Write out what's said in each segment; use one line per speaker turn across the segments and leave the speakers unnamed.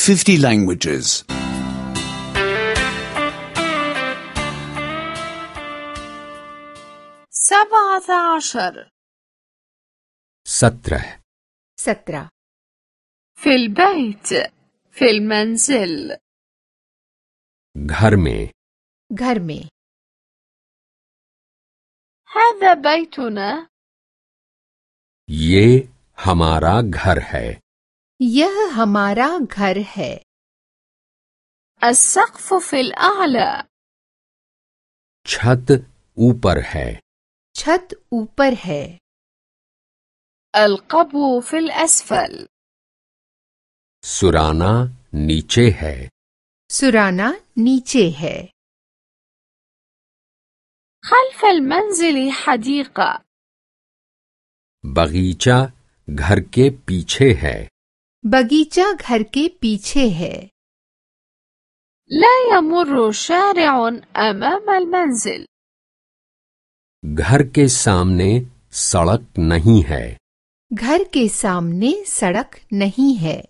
50 languages.
17
17
في البيت في المنزل
घर में
هذا بيتنا
ये हमारा घर है
यह हमारा घर है
السقف في الأعلى
छत ऊपर है
छत ऊपर है
القبو في الأسفل
सुराना नीचे है
सुराना नीचे है
خلف المنزل حديقة
बगीचा घर के पीछे है
बगीचा घर के पीछे है
لا يمر شارع أمام المنزل
घर के सामने सड़क नहीं है
घर के सामने सड़क नहीं है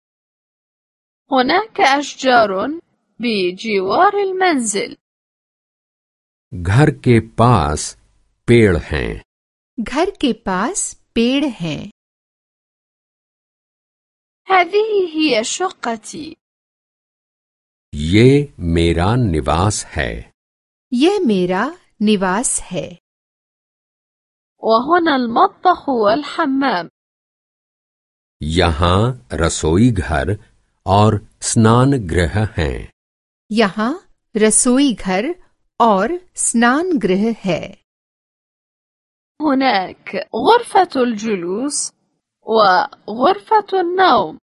هناك أشجار بجوار المنزل
घर के पास पेड़ हैं
घर के पास पेड़ हैं
هذه هي شقتي
ये मेरा निवास है
यह मेरा निवास है
وهنا المطبخ والحمام
यहाँ रसोई घर और स्नान गृह हैं
यहाँ रसोई घर और स्नान गृह है
هناك غرفة الجلوس وغرفة النوم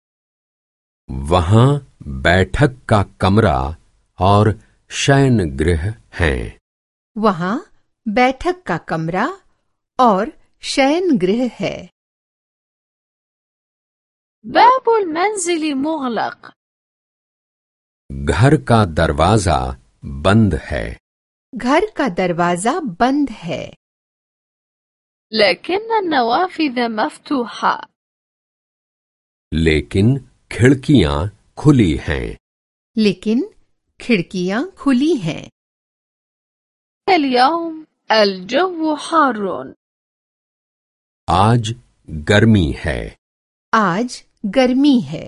वहाँ बैठक का कमरा और शयन गृह हैं
वहाँ बैठक का कमरा और शयन गृह है
باب المنزل مغلق
घर का दरवाजा बंद है
घर का दरवाजा बंद है
لكن النوافذ مفتوحة
लेकिन खिड़कियां खुली हैं
लेकिन खिड़कियां खुली हैं
اليوم الجو حار
आज गर्मी है
आज गर्मी है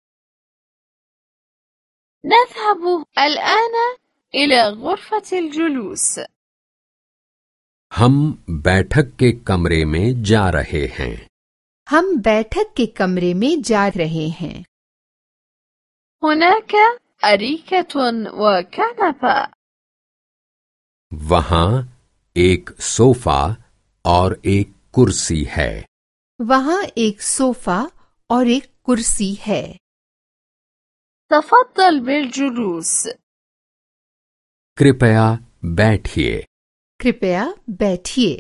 نذهب الآن إلى غرفة الجلوس
हम बैठक के कमरे में जा रहे हैं
हम बैठक के कमरे में जा रहे हैं
هناك أريكة وكنبة
वहाँ एक सोफा और एक कुर्सी है
वहाँ एक सोफा और एक कुर्सी है
تفضل بالجلوس
कृपया बैठिए
कृपया बैठिए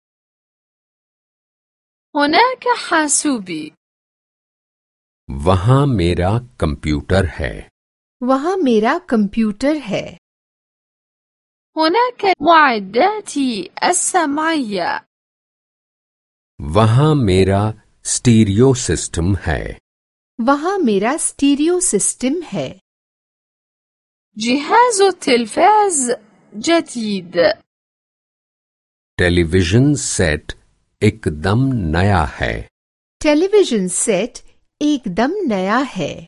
هناك حاسوبي
वहाँ मेरा कंप्यूटर है
वहाँ मेरा कंप्यूटर है
هناك معداتي السمعية
वहाँ मेरा स्टीरियो सिस्टम है
वहाँ मेरा स्टीरियो सिस्टम है
جهاز التلفاز جديد
टेलीविजन सेट एकदम नया है
टेलीविजन सेट एकदम नया है